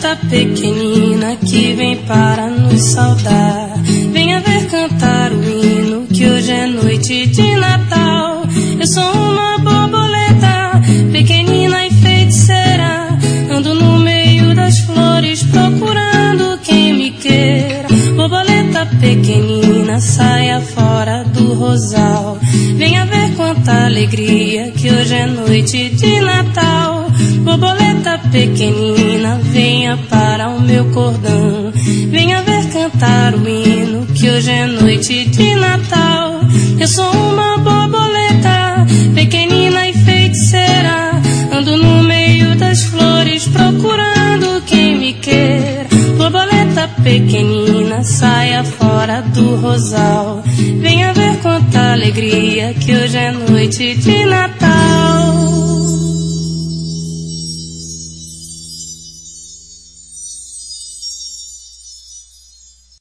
Borboleta pequenina que vem para nos saudar, venha ver cantar o hino que hoje é noite de Natal. Eu sou uma borboleta pequenina e feiticeira, ando no meio das flores procurando quem me queira. Borboleta pequenina, saia fora do rosal, venha ver quanta alegria que hoje é noite de Natal. Borboleta pequenina, venha para o meu cordão, venha ver cantar o hino que hoje é noite de Natal. Eu sou uma borboleta pequenina e feiticeira, ando no meio das flores procurando quem me queira. Borboleta pequenina, saia fora do rosal, venha ver quanta alegria que hoje é noite de Natal.